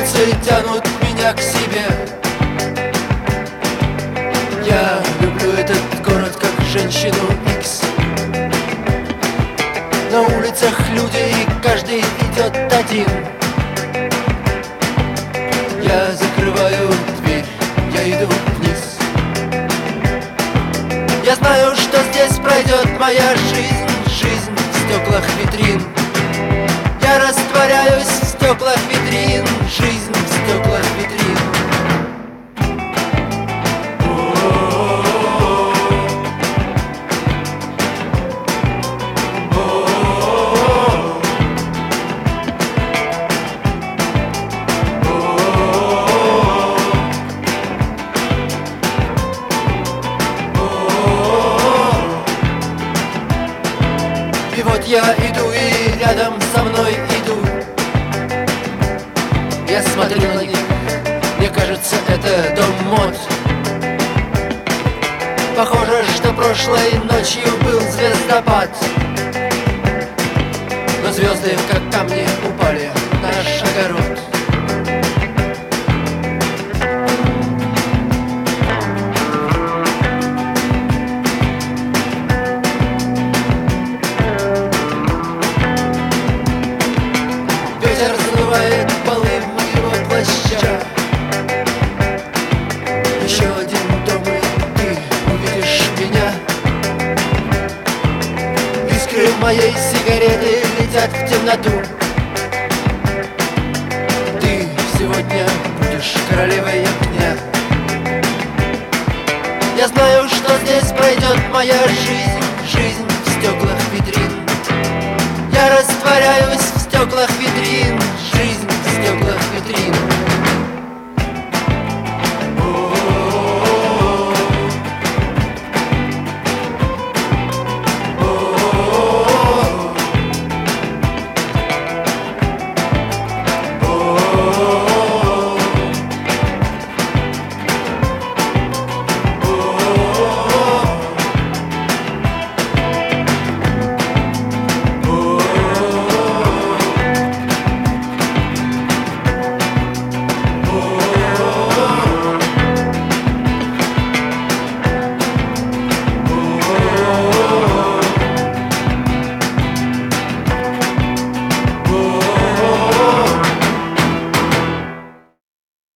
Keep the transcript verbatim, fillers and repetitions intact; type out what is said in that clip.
Улицы тянут меня к себе. Я люблю этот город как женщину Икс. На улицах люди, и каждый идет один. Я закрываю дверь, я иду вниз. Я знаю, что здесь пройдет моя жизнь, жизнь в стеклах витрин. Я растворяюсь в стеклах витрин, жизнь в стеклах витрин. И вот я иду, и рядом со мной идут. Я смотрю на них, мне кажется, это дом мод. Похоже, что прошлой ночью был звездопад. Но звезды, как камни, упали на наш огород. Ветер задувает полы моего плаща. Еще один дом, и ты увидишь меня. Искры моей сигареты летят в темноту. Ты сегодня будешь королевой огня. Я знаю, что здесь пройдет моя жизнь.